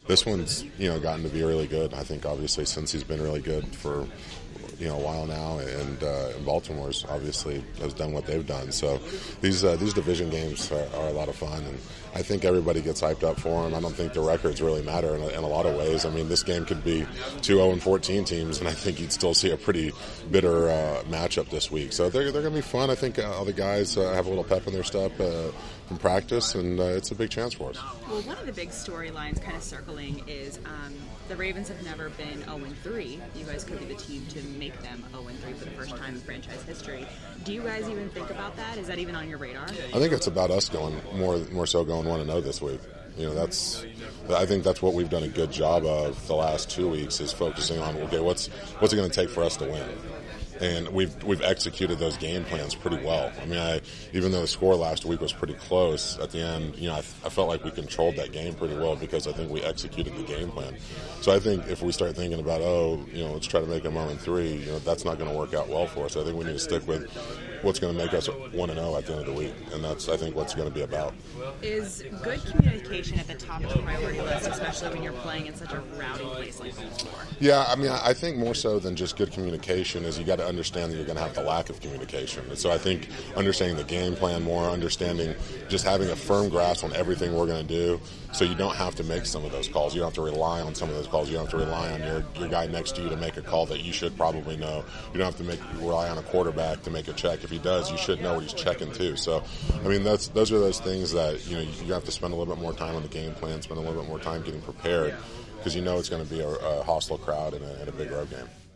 This one's, gotten to be really good. I think obviously since he's been really good for, a while now, and Baltimore's obviously has done what they've done. So these division games are a lot of fun, and I think everybody gets hyped up for them. I don't think the records really matter in a lot of ways. I mean, this game could be 2-0-14 teams, and I think you'd still see a pretty bitter matchup this week. So they're going to be fun. I think all the guys have a little pep in their step from practice, and it's a big chance for us. Well, one of the big storylines kind of circling is the Ravens have never been 0-3. You guys could be the team to make them 0-3 for the first time in franchise history. Do you guys even think about that? Is that even on your radar? I think it's about us going more so going 1-0 this week. I think that's what we've done a good job of the last 2 weeks, is focusing on, okay, what's it going to take for us to win? And we've executed those game plans pretty well. I mean, even though the score last week was pretty close, at the end, I felt like we controlled that game pretty well because I think we executed the game plan. So I think if we start thinking about, let's try to make them 0-3, that's not going to work out well for us. I think we need to stick with what's going to make us 1-0 at the end of the week, and that's, I think, what's going to be about. Is good communication at the top of the priority list, especially when you're playing in such a rowdy place like Baltimore? Yeah, I mean, I think more so than just good communication is you got to understand that you're going to have the lack of communication. And so I think understanding the game plan more, understanding just having a firm grasp on everything we're going to do, so you don't have to make some of those calls. You don't have to rely on some of those calls. You don't have to rely on your guy next to you to make a call that you should probably know. You don't have to rely on a quarterback to make a check. If he does, you should know what he's checking too. So, I mean, those are those things that you have to spend a little bit more time on the game plan, spend a little bit more time getting prepared, because it's going to be a hostile crowd in a big road game.